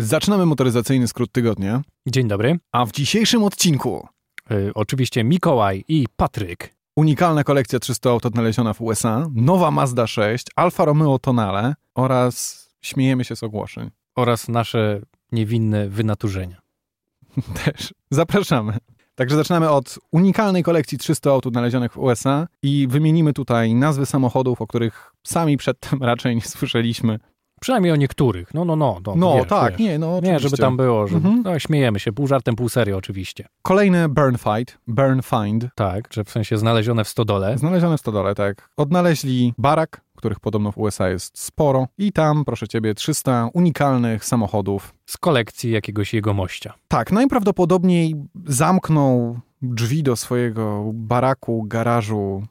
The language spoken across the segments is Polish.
Zaczynamy motoryzacyjny skrót tygodnia. Dzień dobry. A w dzisiejszym odcinku Oczywiście Mikołaj i Patryk. Unikalna kolekcja 300 aut odnaleziona w USA, nowa Mazda 6, Alfa Romeo Tonale oraz śmiejemy się z ogłoszeń. Oraz nasze niewinne wynaturzenia. Też. Zapraszamy. Także zaczynamy od unikalnej kolekcji 300 aut odnalezionych w USA i wymienimy tutaj nazwy samochodów, o których sami przedtem raczej nie słyszeliśmy. Przynajmniej o niektórych. Wiesz, tak, wiesz. oczywiście. Nie, żeby tam było, że śmiejemy się, pół żartem, pół serio oczywiście. Kolejny Burn Find. Tak, że w sensie znalezione w stodole. Znalezione w stodole, tak. Odnaleźli barak, których podobno w USA jest sporo i tam, proszę ciebie, 300 unikalnych samochodów. Z kolekcji jakiegoś jegomościa. Tak, najprawdopodobniej zamknął drzwi do swojego baraku, garażu,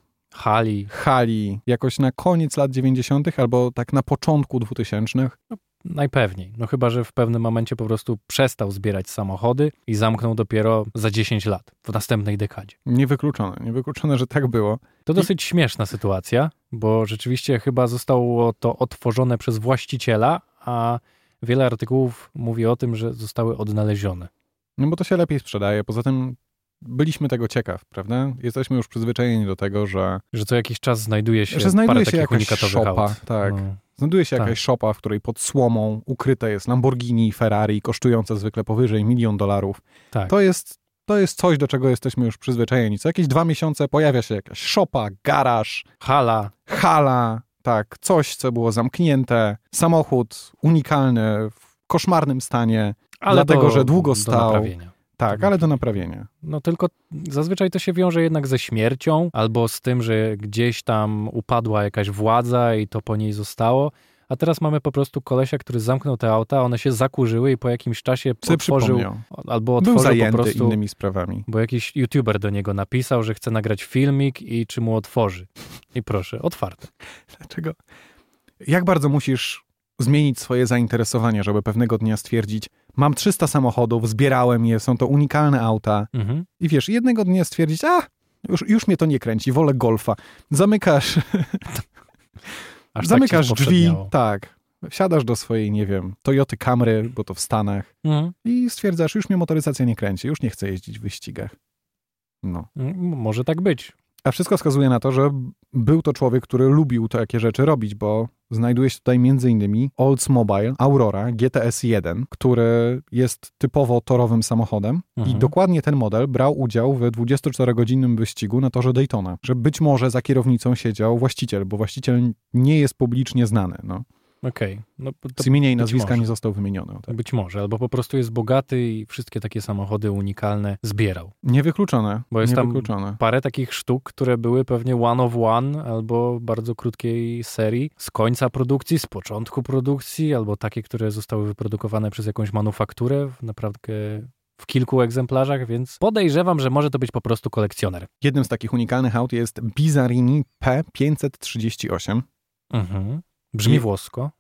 hali jakoś na koniec lat 90. albo tak na początku 2000. Najpewniej. Chyba, że w pewnym momencie po prostu przestał zbierać samochody i zamknął dopiero za 10 lat, w następnej dekadzie. Niewykluczone, że tak było. To dosyć śmieszna sytuacja, bo rzeczywiście chyba zostało to otworzone przez właściciela, a wiele artykułów mówi o tym, że zostały odnalezione. Bo to się lepiej sprzedaje. Poza tym byliśmy tego ciekaw, prawda? Jesteśmy już przyzwyczajeni do tego, że co jakiś czas znajduje się parę takich unikatowych szopa, aut. Tak. Znajduje się jakaś szopa, w której pod słomą ukryte jest Lamborghini, Ferrari, kosztujące zwykle powyżej $1 milion. Tak. To jest coś, do czego jesteśmy już przyzwyczajeni. Co jakieś 2 miesiące pojawia się jakaś szopa, garaż, hala, tak, coś, co było zamknięte, samochód unikalny, w koszmarnym stanie, dlatego, że długo stał. Tak, ale do naprawienia. Tylko zazwyczaj to się wiąże jednak ze śmiercią, albo z tym, że gdzieś tam upadła jakaś władza i to po niej zostało. A teraz mamy po prostu kolesia, który zamknął te auta, one się zakurzyły i po jakimś czasie otworzył Był zajęty po prostu innymi sprawami. Bo jakiś youtuber do niego napisał, że chce nagrać filmik i czy mu otworzy. I proszę, otwarte. Dlaczego? Jak bardzo musisz zmienić swoje zainteresowanie, żeby pewnego dnia stwierdzić, mam 300 samochodów, zbierałem je, są to unikalne auta. I wiesz, jednego dnia stwierdzić, już mnie to nie kręci, wolę Golfa. Zamykasz drzwi, tak, wsiadasz do swojej, nie wiem, Toyoty Camry, bo to w Stanach i stwierdzasz, już mnie motoryzacja nie kręci, już nie chcę jeździć w wyścigach. Może tak być. A wszystko wskazuje na to, że był to człowiek, który lubił takie rzeczy robić, bo znajduje się tutaj m.in. Oldsmobile Aurora GTS 1, który jest typowo torowym samochodem i dokładnie ten model brał udział w 24-godzinnym wyścigu na torze Daytona, że być może za kierownicą siedział właściciel, bo właściciel nie jest publicznie znany. Okej. Z imienia i nazwiska nie został wymieniony. Tak. Być może, albo po prostu jest bogaty i wszystkie takie samochody unikalne zbierał. Niewykluczone. Bo jest tam parę takich sztuk, które były pewnie one of one, albo bardzo krótkiej serii, z końca produkcji, z początku produkcji, albo takie, które zostały wyprodukowane przez jakąś manufakturę, naprawdę w kilku egzemplarzach, więc podejrzewam, że może to być po prostu kolekcjoner. Jednym z takich unikalnych aut jest Bizarini P538. Brzmi włosko.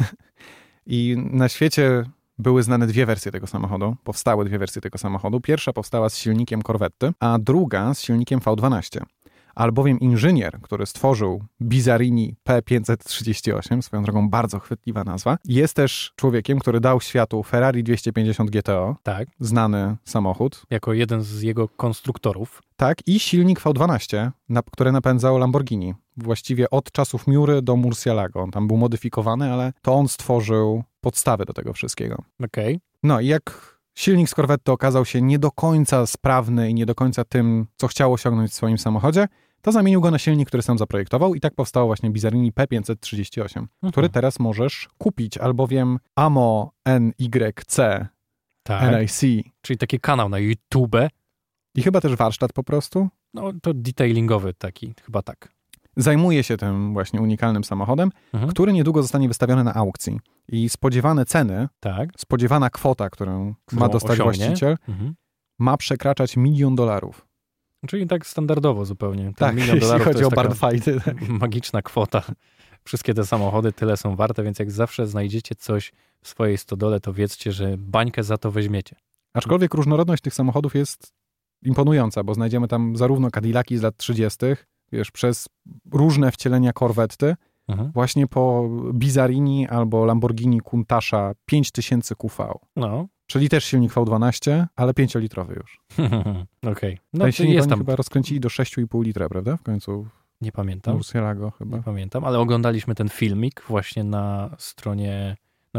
I na świecie były znane 2 wersje tego samochodu. Powstały 2 wersje tego samochodu. Pierwsza powstała z silnikiem Corvetty, a druga z silnikiem V12. Albowiem inżynier, który stworzył Bizarini P538, swoją drogą bardzo chwytliwa nazwa, jest też człowiekiem, który dał światu Ferrari 250 GTO, tak, znany samochód. Jako jeden z jego konstruktorów. Tak, i silnik V12, który napędzał Lamborghini. Właściwie od czasów Miury do Murcielago. On tam był modyfikowany, ale to on stworzył podstawy do tego wszystkiego. Okej. No i jak silnik z Corvetty okazał się nie do końca sprawny i nie do końca tym, co chciał osiągnąć w swoim samochodzie, to zamienił go na silnik, który sam zaprojektował i tak powstało właśnie Bizarini P538, który teraz możesz kupić, albowiem AMO NYC NIC. Czyli taki kanał na YouTube. I chyba też warsztat po prostu. To detailingowy taki, chyba tak. Zajmuje się tym właśnie unikalnym samochodem, który niedługo zostanie wystawiony na aukcji. I spodziewane ceny, spodziewana kwota, którą ma dostać właściciel, ma przekraczać $1 milion. Czyli tak standardowo zupełnie. Tak, $1 milion jeśli chodzi o Barnfighty. Tak. Magiczna kwota. Wszystkie te samochody tyle są warte, więc jak zawsze znajdziecie coś w swojej stodole, to wiedzcie, że bańkę za to weźmiecie. Aczkolwiek różnorodność tych samochodów jest imponująca, bo znajdziemy tam zarówno Cadillaki z lat 30., wiesz, przez różne wcielenia Corvetty, właśnie po Bizarini albo Lamborghini Countach 5000 QV. No. Czyli też silnik V12, ale 5-litrowy już. Okej. No Ten to silnik jest tam. chyba rozkręcili do 6,5 litra, prawda? W końcu Nie pamiętam. Murcielago chyba. Nie pamiętam, ale oglądaliśmy ten filmik właśnie na stronie,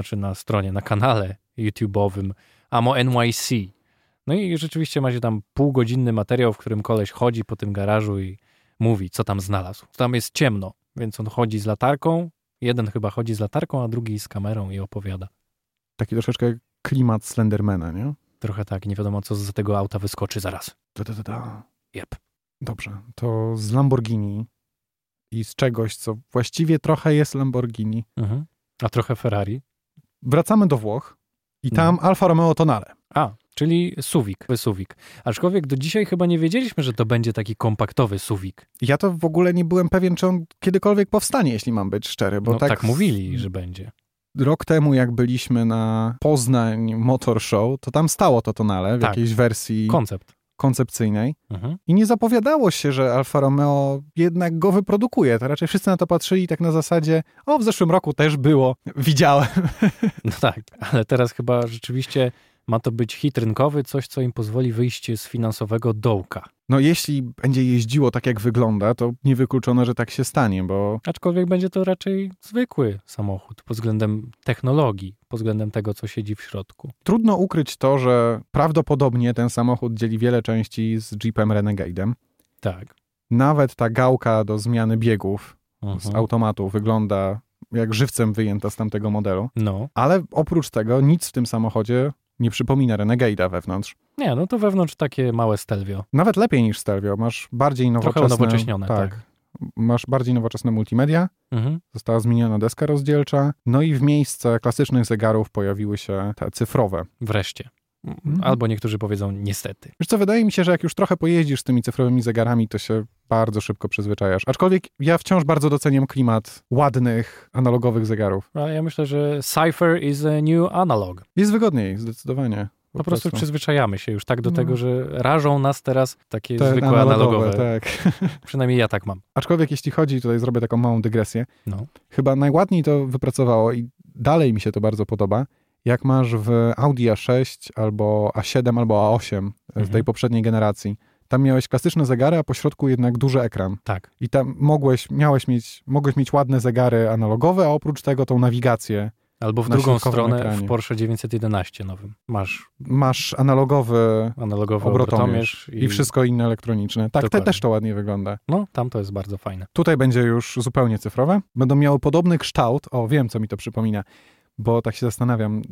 na kanale YouTube'owym Amo NYC. No i rzeczywiście macie tam półgodzinny materiał, w którym koleś chodzi po tym garażu i mówi, co tam znalazł. Tam jest ciemno, więc on chodzi z latarką. Jeden chyba chodzi z latarką, a drugi z kamerą i opowiada. Taki troszeczkę klimat Slendermana, nie? Trochę tak, nie wiadomo, co z tego auta wyskoczy zaraz. Jep. Dobrze, to z Lamborghini i z czegoś, co właściwie trochę jest Lamborghini. A trochę Ferrari. Wracamy do Włoch i tam Alfa Romeo Tonale. Czyli SUV. Aczkolwiek do dzisiaj chyba nie wiedzieliśmy, że to będzie taki kompaktowy SUV. Ja to w ogóle nie byłem pewien, czy on kiedykolwiek powstanie, jeśli mam być szczery. Bo tak mówili, że będzie. Rok temu, jak byliśmy na Poznań Motor Show, to tam stało to Tonale w jakiejś wersji koncepcyjnej. I nie zapowiadało się, że Alfa Romeo jednak go wyprodukuje. To raczej wszyscy na to patrzyli tak na zasadzie, w zeszłym roku też było, widziałem. No tak, ale teraz chyba rzeczywiście ma to być hit rynkowy, coś, co im pozwoli wyjść z finansowego dołka. No jeśli będzie jeździło tak, jak wygląda, to niewykluczone, że tak się stanie, bo... Aczkolwiek będzie to raczej zwykły samochód pod względem technologii, pod względem tego, co siedzi w środku. Trudno ukryć to, że prawdopodobnie ten samochód dzieli wiele części z Jeepem Renegade'em. Tak. Nawet ta gałka do zmiany biegów z automatu wygląda jak żywcem wyjęta z tamtego modelu. No. Ale oprócz tego nic w tym samochodzie nie przypomina Renegade'a wewnątrz. Nie, no to wewnątrz takie małe Stelvio. Nawet lepiej niż Stelvio. Masz bardziej nowoczesne... Trochę unowocześnione, tak. Masz bardziej nowoczesne multimedia. Została zmieniona deska rozdzielcza. No i w miejsce klasycznych zegarów pojawiły się te cyfrowe. Wreszcie. Albo niektórzy powiedzą niestety. Wiesz co, wydaje mi się, że jak już trochę pojeździsz z tymi cyfrowymi zegarami, to się bardzo szybko przyzwyczajasz. Aczkolwiek ja wciąż bardzo doceniam klimat ładnych, analogowych zegarów. A ja myślę, że Cypher is a new analog. Jest wygodniej, zdecydowanie. Po prostu przyzwyczajamy się już tak do tego, że rażą nas teraz takie zwykłe analogowe. Tak. Przynajmniej ja tak mam. Aczkolwiek jeśli chodzi, tutaj zrobię taką małą dygresję, chyba najładniej to wypracowało i dalej mi się to bardzo podoba, jak masz w Audi A6 albo A7 albo A8 z tej poprzedniej generacji. Tam miałeś klasyczne zegary, a po środku jednak duży ekran. Tak. I tam mogłeś mieć ładne zegary analogowe, a oprócz tego tą nawigację. Albo w drugą stronę ekranie. W Porsche 911 nowym. Masz analogowy obrotomierz i wszystko inne elektroniczne. Tak, też to ładnie wygląda. No, tam to jest bardzo fajne. Tutaj będzie już zupełnie cyfrowe. Będą miały podobny kształt. Wiem, co mi to przypomina, bo tak się zastanawiam,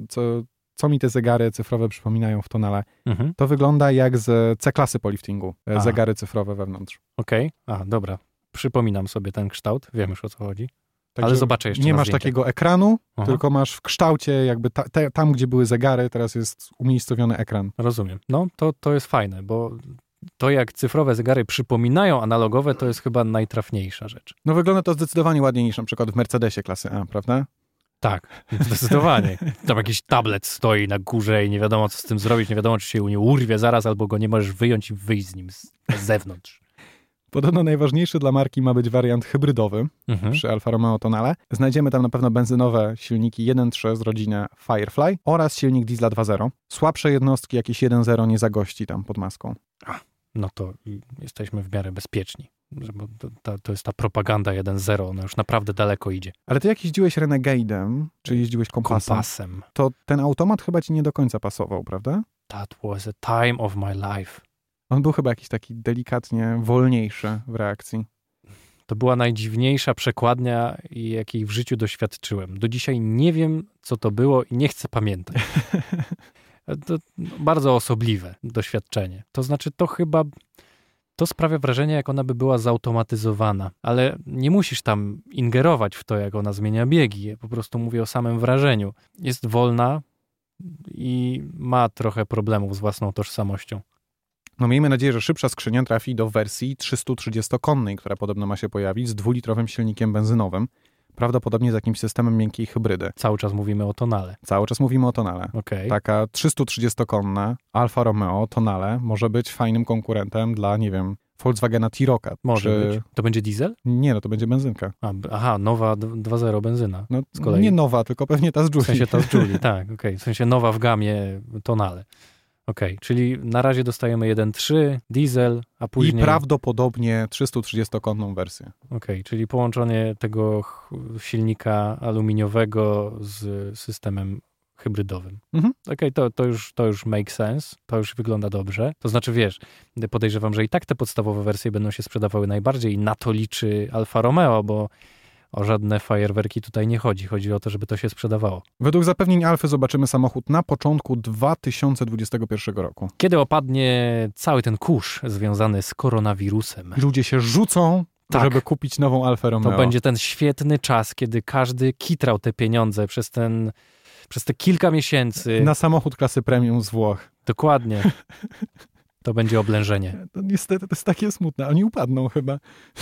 co mi te zegary cyfrowe przypominają w Tonale. To wygląda jak z C-klasy po liftingu. Zegary cyfrowe wewnątrz. Okej. Dobra. Przypominam sobie ten kształt. Wiem już, o co chodzi. Ale zobaczę jeszcze. Nie masz takiego ekranu, tylko masz w kształcie jakby tam, gdzie były zegary, teraz jest umiejscowiony ekran. Rozumiem. No, to jest fajne, bo to jak cyfrowe zegary przypominają analogowe, to jest chyba najtrafniejsza rzecz. No wygląda to zdecydowanie ładniej niż na przykład w Mercedesie klasy A, prawda? Tak, zdecydowanie. Tam jakiś tablet stoi na górze i nie wiadomo, co z tym zrobić, nie wiadomo, czy się nie urwie zaraz, albo go nie możesz wyjąć i wyjść z nim z zewnątrz. Podobno najważniejszy dla marki ma być wariant hybrydowy przy Alfa Romeo Tonale. Znajdziemy tam na pewno benzynowe silniki 1.3 z rodziny Firefly oraz silnik diesla 2.0. Słabsze jednostki, jakieś 1.0 nie zagości tam pod maską. No to jesteśmy w miarę bezpieczni. Bo to jest ta propaganda 1.0, ona już naprawdę daleko idzie. Ale ty jak jeździłeś Renegade'em, czy jeździłeś kompasem, to ten automat chyba ci nie do końca pasował, prawda? That was a time of my life. On był chyba jakiś taki delikatnie wolniejszy w reakcji. To była najdziwniejsza przekładnia, jakiej w życiu doświadczyłem. Do dzisiaj nie wiem, co to było i nie chcę pamiętać. To bardzo osobliwe doświadczenie. To znaczy, to sprawia wrażenie, jak ona by była zautomatyzowana. Ale nie musisz tam ingerować w to, jak ona zmienia biegi. Ja po prostu mówię o samym wrażeniu. Jest wolna i ma trochę problemów z własną tożsamością. No miejmy nadzieję, że szybsza skrzynia trafi do wersji 330-konnej, która podobno ma się pojawić z 2-litrowym silnikiem benzynowym. Prawdopodobnie z jakimś systemem miękkiej hybrydy. Cały czas mówimy o Tonale. Okay. Taka 330-konna Alfa Romeo Tonale może być fajnym konkurentem dla, nie wiem, Volkswagena T-Rocka. Może być. To będzie diesel? Nie, no to będzie benzynka. Aha, nowa 2.0 benzyna. No, z kolei. Nie nowa, tylko pewnie ta z Joulii. W sensie ta z Joulii, tak, okej. W sensie nowa w gamie Tonale. Okej, czyli na razie dostajemy 1.3, diesel, a później... I prawdopodobnie 330-konną wersję. Okej, czyli połączenie tego silnika aluminiowego z systemem hybrydowym. Okej, to już make sense, to już wygląda dobrze. To znaczy, wiesz, podejrzewam, że i tak te podstawowe wersje będą się sprzedawały najbardziej i na to liczy Alfa Romeo, bo o żadne fajerwerki tutaj nie chodzi. Chodzi o to, żeby to się sprzedawało. Według zapewnień Alfy zobaczymy samochód na początku 2021 roku. Kiedy opadnie cały ten kurz związany z koronawirusem. Ludzie się rzucą, tak, żeby kupić nową Alfę Romeo. To będzie ten świetny czas, kiedy każdy kitrał te pieniądze przez te kilka miesięcy. Na samochód klasy premium z Włoch. Dokładnie. To będzie oblężenie. To niestety to jest takie smutne. Oni upadną chyba.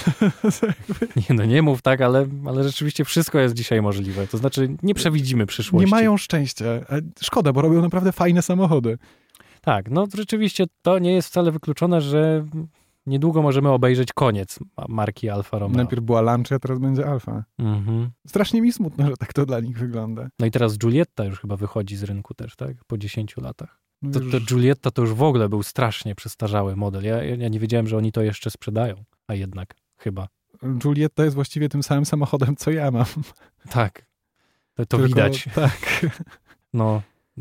Nie mów tak, ale rzeczywiście wszystko jest dzisiaj możliwe. To znaczy nie przewidzimy przyszłości. Nie mają szczęścia. Szkoda, bo robią naprawdę fajne samochody. Tak, no rzeczywiście to nie jest wcale wykluczone, że niedługo możemy obejrzeć koniec marki Alfa Romeo. Najpierw była Lancia, teraz będzie Alfa. Strasznie mi smutno, że tak to dla nich wygląda. No i teraz Giulietta już chyba wychodzi z rynku też, tak? Po 10 latach. To Giulietta to już w ogóle był strasznie przestarzały model. Ja nie wiedziałem, że oni to jeszcze sprzedają, a jednak chyba. Giulietta jest właściwie tym samym samochodem, co ja mam. Tak, to widać. Tak. No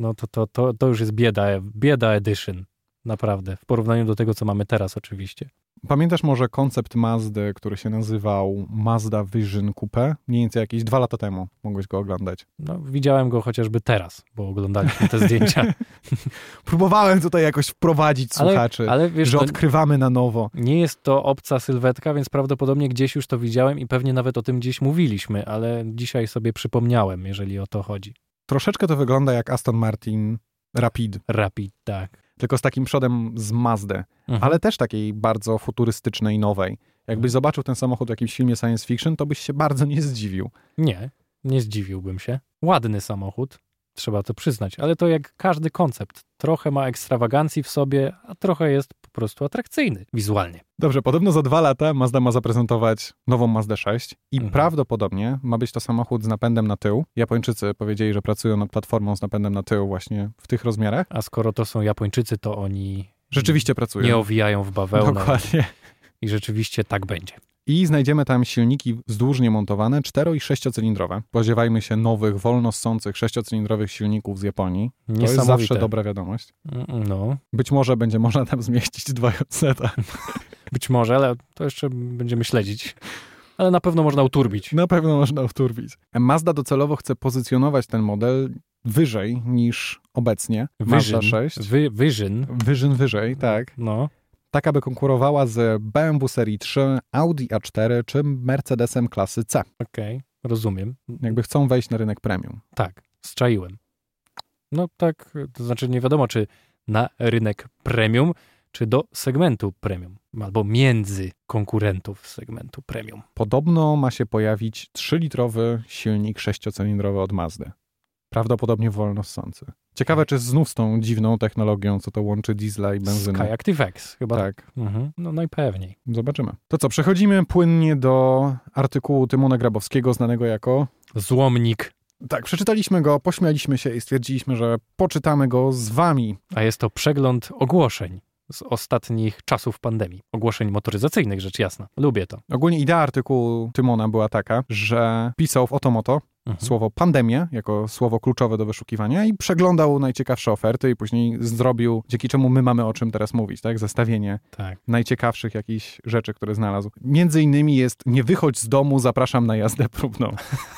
to już jest bieda edition. Naprawdę. W porównaniu do tego, co mamy teraz oczywiście. Pamiętasz może koncept Mazdy, który się nazywał Mazda Vision Coupe? Mniej więcej jakieś 2 lata temu mogłeś go oglądać. No, widziałem go chociażby teraz, bo oglądaliśmy te zdjęcia. Próbowałem tutaj jakoś wprowadzić słuchaczy, ale wiesz, że odkrywamy na nowo. Nie jest to obca sylwetka, więc prawdopodobnie gdzieś już to widziałem i pewnie nawet o tym gdzieś mówiliśmy, ale dzisiaj sobie przypomniałem, jeżeli o to chodzi. Troszeczkę to wygląda jak Aston Martin Rapid. Rapid, tak. Tylko z takim przodem z Mazdy, ale też takiej bardzo futurystycznej, nowej. Jakbyś zobaczył ten samochód w jakimś filmie science fiction, to byś się bardzo nie zdziwił. Nie zdziwiłbym się. Ładny samochód, trzeba to przyznać, ale to jak każdy koncept. Trochę ma ekstrawagancji w sobie, a trochę jest po prostu atrakcyjny wizualnie. Dobrze, podobno za 2 lata Mazda ma zaprezentować nową Mazdę 6 i prawdopodobnie ma być to samochód z napędem na tył. Japończycy powiedzieli, że pracują nad platformą z napędem na tył właśnie w tych rozmiarach. A skoro to są Japończycy, to oni rzeczywiście pracują. Nie owijają w bawełnę. Dokładnie. I rzeczywiście tak będzie. I znajdziemy tam silniki wzdłużnie montowane 4- i 6-cylindrowe. Spodziewajmy się nowych, wolno ssących 6-cylindrowych silników z Japonii. To jest zawsze dobra wiadomość. No. Być może będzie można tam zmieścić 2 JZ. Być może, ale to jeszcze będziemy śledzić. Ale na pewno można uturbić. Na pewno można uturbić. Mazda docelowo chce pozycjonować ten model wyżej niż obecnie. Mazda 6. Vision wyżej, tak. No. Tak, aby konkurowała z BMW serii 3, Audi A4 czy Mercedesem klasy C. Okej, rozumiem. Jakby chcą wejść na rynek premium. Tak, zczaiłem. No tak, to znaczy nie wiadomo, czy na rynek premium, czy do segmentu premium, albo między konkurentów segmentu premium. Podobno ma się pojawić 3-litrowy silnik 6-cylindrowy od Mazdy. Prawdopodobnie wolno ssący. Ciekawe, czy znów z tą dziwną technologią, co to łączy diesla i benzynę. SkyActiv-X chyba. Tak. No najpewniej. Zobaczymy. To co, przechodzimy płynnie do artykułu Tymona Grabowskiego, znanego jako... Złomnik. Tak, przeczytaliśmy go, pośmialiśmy się i stwierdziliśmy, że poczytamy go z wami. A jest to przegląd ogłoszeń z ostatnich czasów pandemii. Ogłoszeń motoryzacyjnych, rzecz jasna. Lubię to. Ogólnie idea artykułu Tymona była taka, że pisał w Otomoto słowo pandemia jako słowo kluczowe do wyszukiwania i przeglądał najciekawsze oferty i później zrobił, dzięki czemu my mamy o czym teraz mówić, tak? Zestawienie najciekawszych jakichś rzeczy, które znalazł. Między innymi jest nie wychodź z domu, zapraszam na jazdę próbną.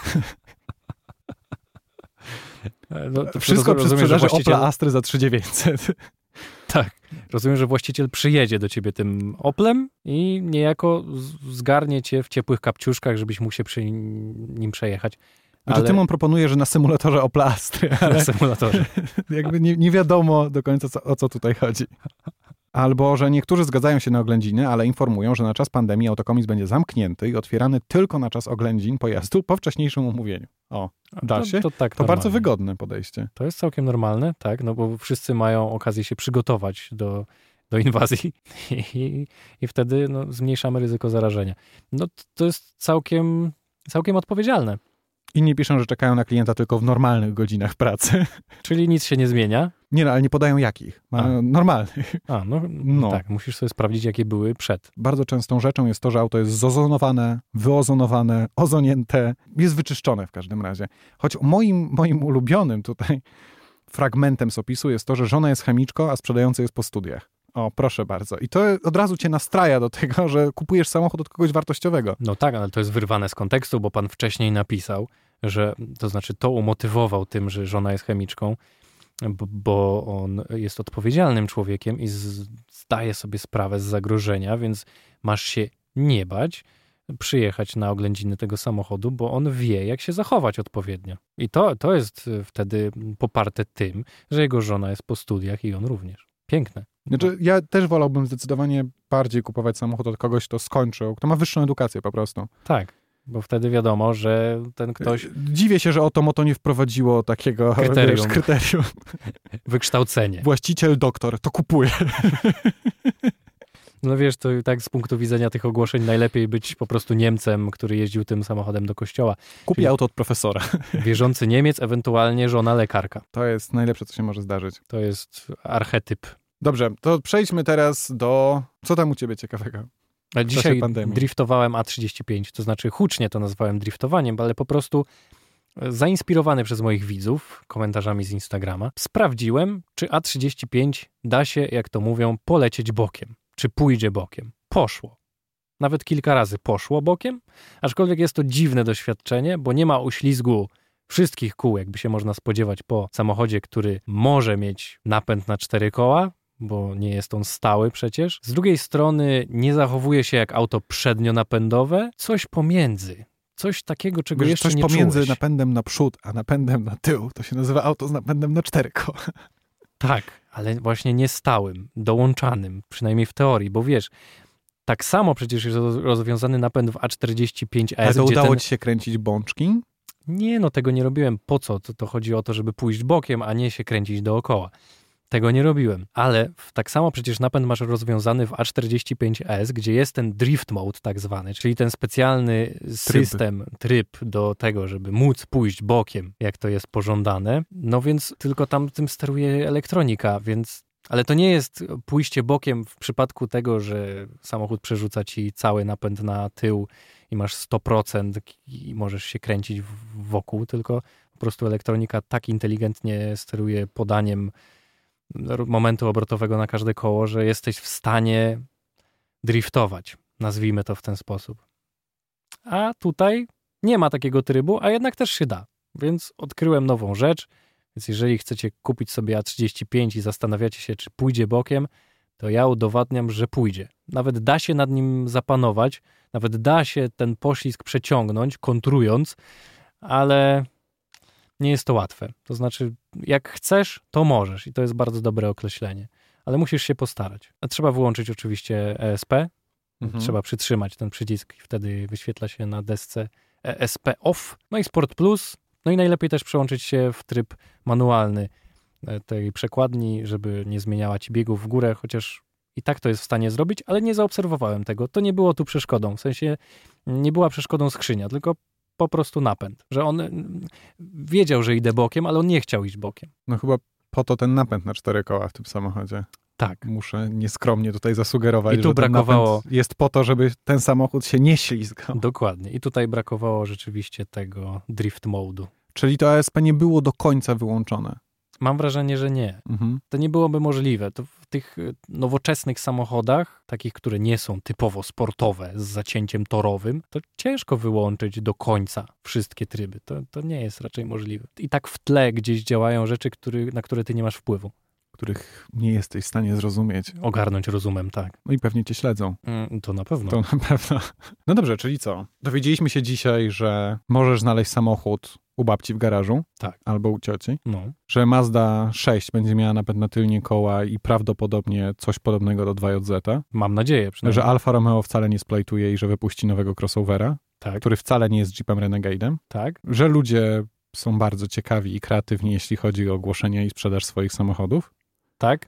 Wszystko przy sprzedaży Opla Astry za 3900. Tak. Rozumiem, że właściciel przyjedzie do ciebie tym Oplem i niejako zgarnie cię w ciepłych kapciuszkach, żebyś mógł się przy nim przejechać. Znaczy Tymon proponuje, że na symulatorze Opla Astry. Ale na symulatorze. Jakby nie wiadomo do końca o co tutaj chodzi. Albo, że niektórzy zgadzają się na oględziny, ale informują, że na czas pandemii autokomis będzie zamknięty i otwierany tylko na czas oględzin pojazdu po wcześniejszym umówieniu. O, da się? To bardzo wygodne podejście. To jest całkiem normalne, tak, no bo wszyscy mają okazję się przygotować do do inwazji i wtedy zmniejszamy ryzyko zarażenia. To jest całkiem odpowiedzialne. Inni piszą, że czekają na klienta tylko w normalnych godzinach pracy. Czyli nic się nie zmienia? Nie, ale nie podają jakich. Normalnych. Tak, musisz sobie sprawdzić, jakie były przed. Bardzo częstą rzeczą jest to, że auto jest zozonowane, wyozonowane, ozonięte, jest wyczyszczone w każdym razie. Choć moim ulubionym tutaj fragmentem z opisu jest to, że żona jest chemiczką, a sprzedający jest po studiach. O, proszę bardzo. I to od razu cię nastraja do tego, że kupujesz samochód od kogoś wartościowego. No tak, ale to jest wyrwane z kontekstu, bo pan wcześniej napisał, że to znaczy to umotywował tym, że żona jest chemiczką, bo on jest odpowiedzialnym człowiekiem i zdaje sobie sprawę z zagrożenia, więc masz się nie bać, przyjechać na oględziny tego samochodu, bo on wie, jak się zachować odpowiednio. I to jest wtedy poparte tym, że jego żona jest po studiach i on również. Piękne. Znaczy, ja też wolałbym zdecydowanie bardziej kupować samochód od kogoś, kto skończył, kto ma wyższą edukację po prostu. Tak, bo wtedy wiadomo, że ten ktoś... Dziwię się, że Moto nie wprowadziło takiego kryterium. Wykształcenie. Właściciel, doktor, to kupuje. No wiesz, to tak z punktu widzenia tych ogłoszeń najlepiej być po prostu Niemcem, który jeździł tym samochodem do kościoła. Kupi auto od profesora. Wierzący Niemiec, ewentualnie żona lekarka. To jest najlepsze, co się może zdarzyć. To jest archetyp. Dobrze, to przejdźmy teraz do... Co tam u ciebie ciekawego? A dzisiaj driftowałem A35, to znaczy hucznie to nazwałem driftowaniem, ale po prostu zainspirowany przez moich widzów komentarzami z Instagrama, sprawdziłem, czy A35 da się, jak to mówią, polecieć bokiem. Czy pójdzie bokiem. Poszło. Nawet kilka razy poszło bokiem, aczkolwiek jest to dziwne doświadczenie, bo nie ma uślizgu wszystkich kół, jakby się można spodziewać po samochodzie, który może mieć napęd na 4 koła, bo nie jest on stały przecież. Z drugiej strony nie zachowuje się jak auto przednionapędowe, coś pomiędzy. Coś takiego, czego jeszcze nie czułeś. Coś pomiędzy napędem na przód, a napędem na tył. To się nazywa auto z napędem na 4 koła. Tak, ale właśnie nie stałym, dołączanym, przynajmniej w teorii, bo wiesz, tak samo przecież jest rozwiązany napęd w A45S. Ale to udało ci się kręcić bączki? Nie, tego nie robiłem. Po co? To chodzi o to, żeby pójść bokiem, a nie się kręcić dookoła. Tego nie robiłem. Ale tak samo przecież napęd masz rozwiązany w A45S, gdzie jest ten drift mode tak zwany, czyli ten specjalny system, tryb do tego, żeby móc pójść bokiem, jak to jest pożądane. No więc tylko tam tym steruje elektronika, więc... Ale to nie jest pójście bokiem w przypadku tego, że samochód przerzuca ci cały napęd na tył i masz 100% i możesz się kręcić wokół, tylko po prostu elektronika tak inteligentnie steruje podaniem momentu obrotowego na każde koło, że jesteś w stanie driftować. Nazwijmy to w ten sposób. A tutaj nie ma takiego trybu, a jednak też się da. Więc odkryłem nową rzecz. Więc jeżeli chcecie kupić sobie A35 i zastanawiacie się, czy pójdzie bokiem, to ja udowadniam, że pójdzie. Nawet da się nad nim zapanować, nawet da się ten poślizg przeciągnąć, kontrując, ale nie jest to łatwe. To znaczy, jak chcesz, to możesz i to jest bardzo dobre określenie, ale musisz się postarać. A trzeba wyłączyć oczywiście ESP, trzeba przytrzymać ten przycisk i wtedy wyświetla się na desce ESP OFF, no i Sport Plus, no i najlepiej też przełączyć się w tryb manualny tej przekładni, żeby nie zmieniała ci biegów w górę, chociaż i tak to jest w stanie zrobić, ale nie zaobserwowałem tego. To nie było tu przeszkodą, w sensie nie była przeszkodą skrzynia, tylko po prostu napęd, że on wiedział, że idę bokiem, ale on nie chciał iść bokiem. No chyba po to ten napęd na 4 koła w tym samochodzie. Tak. Muszę nieskromnie tutaj zasugerować, I tu że brakowało... ten jest po to, żeby ten samochód się nie ślizgał. Dokładnie. I tutaj brakowało rzeczywiście tego drift mode'u. Czyli to ASP nie było do końca wyłączone. Mam wrażenie, że nie. To nie byłoby możliwe. To w tych nowoczesnych samochodach, takich, które nie są typowo sportowe, z zacięciem torowym, to ciężko wyłączyć do końca wszystkie tryby. To nie jest raczej możliwe. I tak w tle gdzieś działają rzeczy, na które ty nie masz wpływu. Których nie jesteś w stanie zrozumieć. Ogarnąć rozumem, tak. No i pewnie cię śledzą. To na pewno. To na pewno. No dobrze, czyli co? Dowiedzieliśmy się dzisiaj, że możesz znaleźć samochód u babci w garażu. Tak. Albo u cioci. No. Że Mazda 6 będzie miała napęd na tylnie koła i prawdopodobnie coś podobnego do 2JZ. Mam nadzieję przynajmniej. Że Alfa Romeo wcale nie splajtuje i że wypuści nowego crossovera. Tak. Który wcale nie jest Jeepem Renegade'em. Tak. Że ludzie są bardzo ciekawi i kreatywni, jeśli chodzi o ogłoszenie i sprzedaż swoich samochodów. Tak.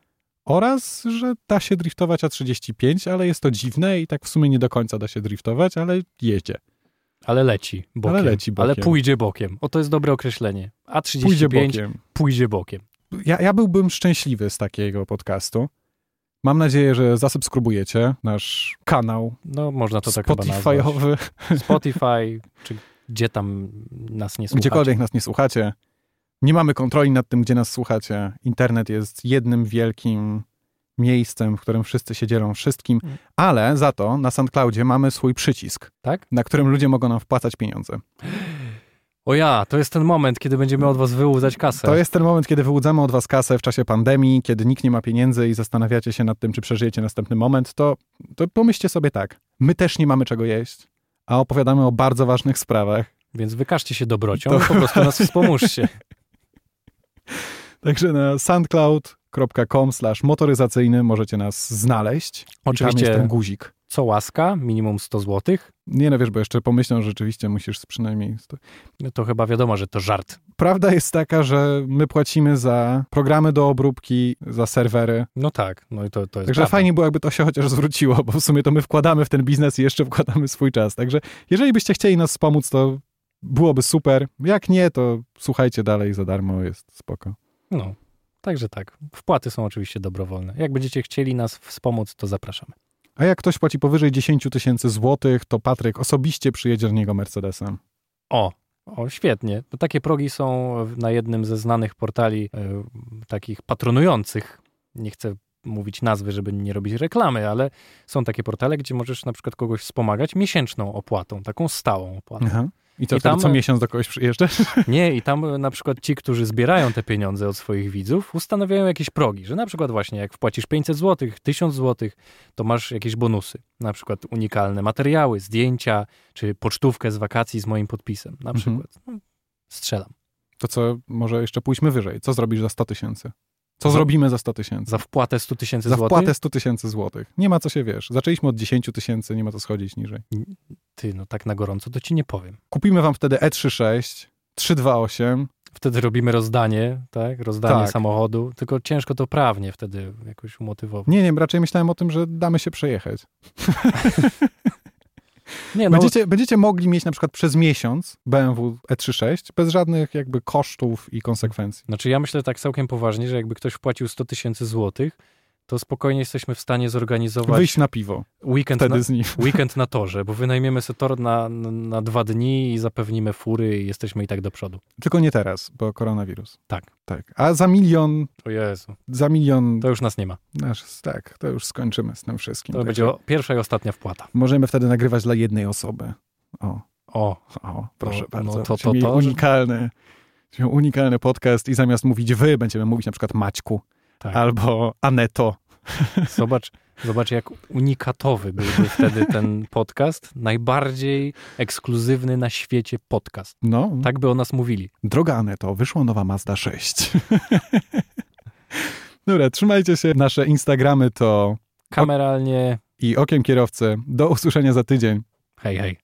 oraz, że da się driftować A35, ale jest to dziwne i tak w sumie nie do końca da się driftować, ale jedzie. Ale leci bokiem. Ale pójdzie bokiem. To jest dobre określenie. A35 pójdzie bokiem. Ja byłbym szczęśliwy z takiego podcastu. Mam nadzieję, że zasubskrybujecie nasz kanał. No, można to tak Spotify-owy. Spotify, czy gdzie tam nas nie słuchacie. Gdziekolwiek nas nie słuchacie. Nie mamy kontroli nad tym, gdzie nas słuchacie. Internet jest jednym wielkim miejscem, w którym wszyscy się dzielą wszystkim, ale za to na SoundCloudzie mamy swój przycisk, tak? Na którym ludzie mogą nam wpłacać pieniądze. To jest ten moment, kiedy będziemy od was wyłudzać kasę. To jest ten moment, kiedy wyłudzamy od was kasę w czasie pandemii, kiedy nikt nie ma pieniędzy i zastanawiacie się nad tym, czy przeżyjecie następny moment, to pomyślcie sobie tak. My też nie mamy czego jeść, a opowiadamy o bardzo ważnych sprawach. Więc wykażcie się dobrocią i po prostu nas wspomóżcie. Także na soundcloud.com/motoryzacyjny możecie nas znaleźć. Oczywiście. Tam jest ten guzik. Co łaska, minimum 100 zł. Nie wiesz, bo jeszcze pomyślą, że rzeczywiście musisz przynajmniej... To chyba wiadomo, że to żart. Prawda jest taka, że my płacimy za programy do obróbki, za serwery. No tak, no i to jest Także prawda. fajnie było, jakby to się chociaż zwróciło, bo w sumie to my wkładamy w ten biznes i jeszcze wkładamy swój czas. Także jeżeli byście chcieli nas wspomóc, to byłoby super. Jak nie, to słuchajcie dalej za darmo, jest spoko. No, także tak. Wpłaty są oczywiście dobrowolne. Jak będziecie chcieli nas wspomóc, to zapraszamy. A jak ktoś płaci powyżej 10 000 złotych, to Patryk osobiście przyjedzie do niego Mercedesem. O, świetnie. No, takie progi są na jednym ze znanych portali takich patronujących. Nie chcę mówić nazwy, żeby nie robić reklamy, ale są takie portale, gdzie możesz na przykład kogoś wspomagać miesięczną opłatą, taką stałą opłatą. Aha. I co, wtedy co miesiąc do kogoś przyjeżdżasz? Nie, i tam na przykład ci, którzy zbierają te pieniądze od swoich widzów, ustanawiają jakieś progi, że na przykład właśnie jak wpłacisz 500 zł, 1000 zł, to masz jakieś bonusy. Na przykład unikalne materiały, zdjęcia, czy pocztówkę z wakacji z moim podpisem. Na przykład. Strzelam. To co, może jeszcze pójdźmy wyżej. Co zrobisz za 100 000? Co zrobimy za 100 000? Za wpłatę 100 000 złotych? Za wpłatę 100 000 złotych. Nie ma co się, wiesz. Zaczęliśmy od 10 000, nie ma co schodzić niżej. Ty, no tak na gorąco to ci nie powiem. Kupimy wam wtedy E36, 328. Wtedy robimy rozdanie, tak? Rozdanie samochodu, tylko ciężko to prawnie wtedy jakoś umotywować. Nie, raczej myślałem o tym, że damy się przejechać. Nie, no... Będziecie mogli mieć na przykład przez miesiąc BMW E36 bez żadnych jakby kosztów i konsekwencji. Znaczy ja myślę tak całkiem poważnie, że jakby ktoś wpłacił 100 000 złotych, to spokojnie jesteśmy w stanie zorganizować... Wyjść na piwo. Weekend na torze, bo wynajmiemy sobie tor na 2 dni i zapewnimy fury i jesteśmy i tak do przodu. Tylko nie teraz, bo koronawirus. Tak. A za 1 000 000... O Jezu. Za 1 000 000... To już nas nie ma. Tak, to już skończymy z tym wszystkim. To będzie pierwsza i ostatnia wpłata. Możemy wtedy nagrywać dla jednej osoby. Proszę bardzo. Unikalny podcast i zamiast mówić wy, będziemy mówić na przykład Maćku. Tak. Albo Aneto. Zobacz, jak unikatowy byłby wtedy ten podcast. Najbardziej ekskluzywny na świecie podcast. No. Tak by o nas mówili. Droga Aneto, wyszła nowa Mazda 6. Dobra, trzymajcie się. Nasze Instagramy to... Kameralnie. I Okiem Kierowcy. Do usłyszenia za tydzień. Hej, hej.